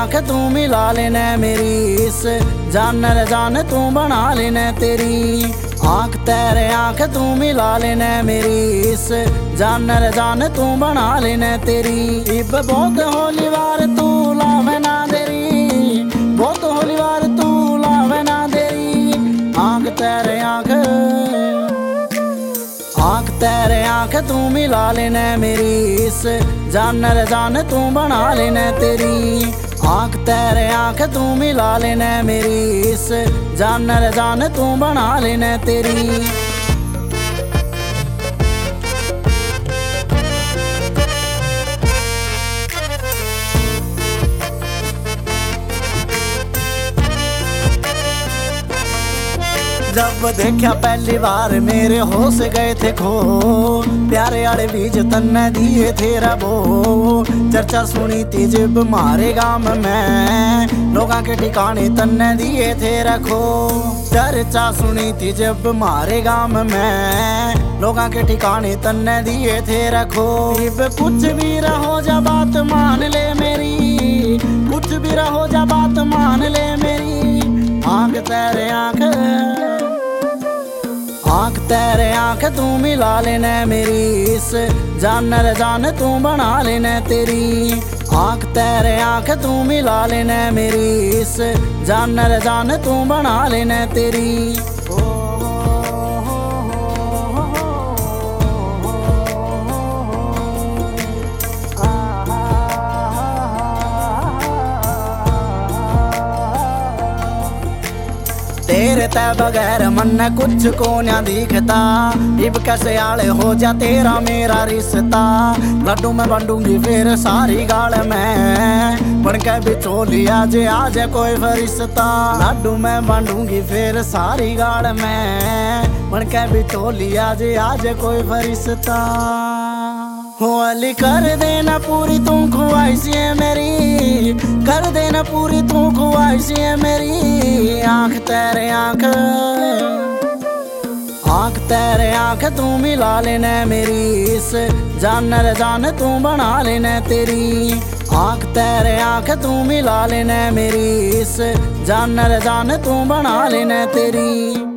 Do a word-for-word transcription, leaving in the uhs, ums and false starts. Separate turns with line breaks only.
आंख तू मिला लेना मेरी, इस जानर जान तू बना लेना तेरी। आंख तेरे आंख तू मिला लेना मेरी, इस जानर जान तू बना लेना तेरी। इब बहुत होली वार तू लावे ना देरी, बहुत होली वार तू लावे ना देरी। आंख तेरे आंख आंख तेरे आंख तू मिला लेना मेरी, इस जानर जान तू बना लेना तेरी। आंख तेरे आंख तू मिला लेना मेरी, इस जानर जान तू बना लेना तेरी। जब देखा पहली बार मेरे होश गए थे खो, प्यारे आड़े बीज तन्ने दिए थे रबो। चर्चा सुनी थी जब मारे गांव में, लोगों के ठिकाने तन्ने दिए थे रखो। चर्चा सुनी थी जब मारे गांव में, लोगों के ठिकाने तन्ने दिए थे रखो। इब कुछ भी रहो जा बात मान ले मेरी, कुछ भी रहो जा बात मान ले मेरी। आंख तेरे आंख आंख तेरे आंख तू मिला लेना मेरी, इस जानर जान तू बना लेना तेरी। आंख तेरे आंख तू मिला लेना मेरी, इस जानर जान तू बना लेना तेरी। तेरे ते बगैर मन कुछ को ना दिखता, इब कैसे आले हो जा तेरा मेरा रिश्ता। लड्डू में बंडूंगी फिर सारी गाल में, बन के बिचोली आज आज कोई फरिश्ता। लड्डू में बंडूंगी फिर सारी गाल में, बन के बिचोली आज आज कोई फरिश्ता। हो अली कर देना पूरी तू ख्वाहिशें मेरी, कर देना पूरी तू ख्वाहिशें मेरी। आंख तेरे आंख आंख तेरे आंख तू मिला लेना मेरी, इस जानर जान तू बना लेना तेरी। आंख तेरे आंख तू मिला लेना मेरी, इस जानर जान तू बना लेना तेरी।